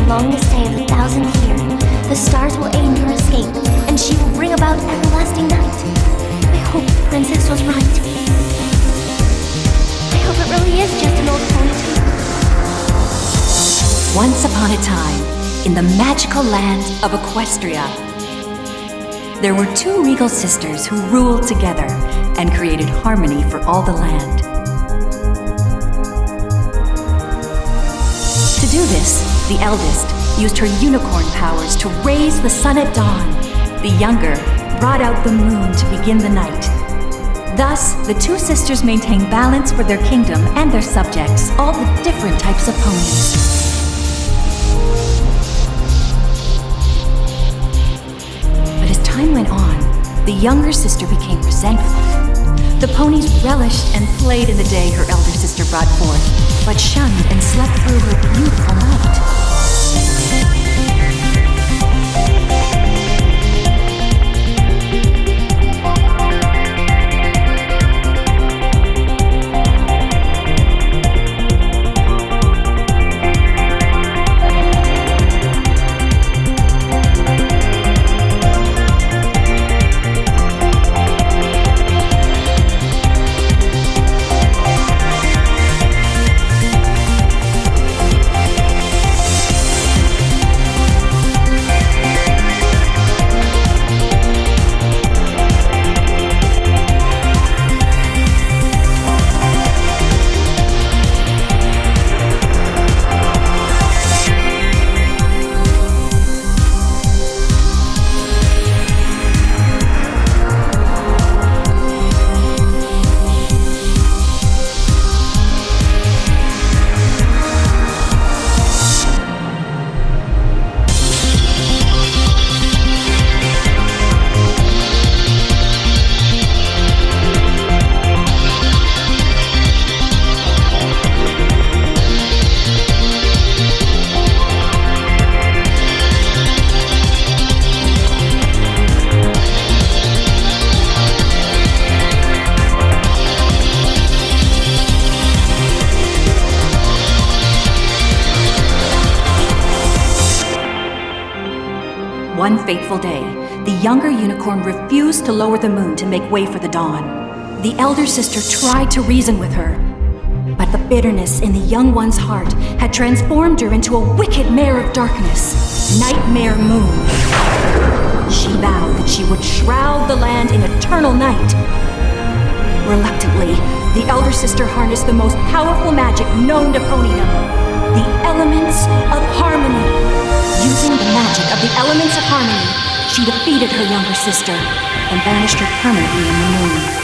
longest day of the 1,000th year, the stars will aid her escape, and she will bring about everlasting night. I hope the princess was right. I hope it really is just an old pony tale. Once upon a time, in the magical land of Equestria, there were two regal sisters who ruled together and created harmony for all the land. To do this, the eldest used her unicorn powers to raise the sun at dawn. The younger brought out the moon to begin the night. Thus, the two sisters maintained balance for their kingdom and their subjects, all the different types of ponies. But as time went on, the younger sister became resentful. The ponies relished and played in the day her elder sister brought forth, but shunned and slept through her beautiful night. One fateful day, the younger unicorn refused to lower the moon to make way for the dawn. The elder sister tried to reason with her, but the bitterness in the young one's heart had transformed her into a wicked mare of darkness, Nightmare Moon. She vowed that she would shroud the land in eternal night. Reluctantly, the elder sister harnessed the most powerful magic known to ponydom, the elements of harmony. Using the magic of the elements of harmony, she defeated her younger sister and banished her permanently in the moon.